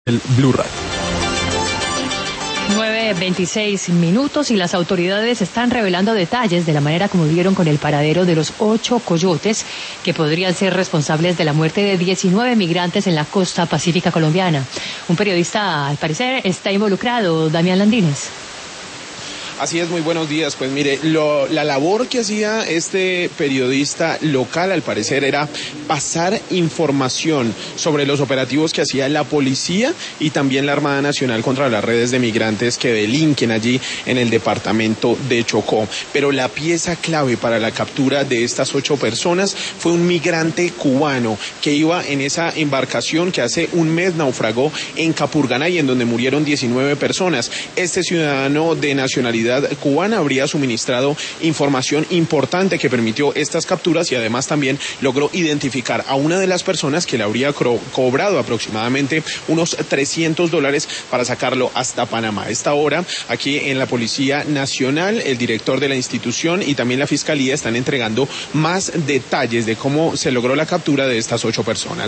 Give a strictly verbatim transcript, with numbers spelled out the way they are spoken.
El Blue Radio. nueve veintiséis minutos y las autoridades están revelando detalles de la manera como dieron con el paradero de los ocho coyotes que podrían ser responsables de la muerte de diecinueve migrantes en la costa pacífica colombiana. Un periodista, al parecer, está involucrado, Damián Landines. Así es, muy buenos días. Pues mire, lo, la labor que hacía este periodista local, al parecer, era pasar información sobre los operativos que hacía la policía y también la Armada Nacional contra las redes de migrantes que delinquen allí en el departamento de Chocó. Pero la pieza clave para la captura de estas ocho personas fue un migrante cubano que iba en esa embarcación que hace un mes naufragó en Capurganá y en donde murieron diecinueve personas. Este ciudadano de nacionalidad cubana habría suministrado información importante que permitió estas capturas y además también logró identificar a una de las personas que le habría co- cobrado aproximadamente unos trescientos dólares para sacarlo hasta Panamá. A esta hora, aquí en la Policía Nacional, el director de la institución y también la Fiscalía están entregando más detalles de cómo se logró la captura de estas ocho personas.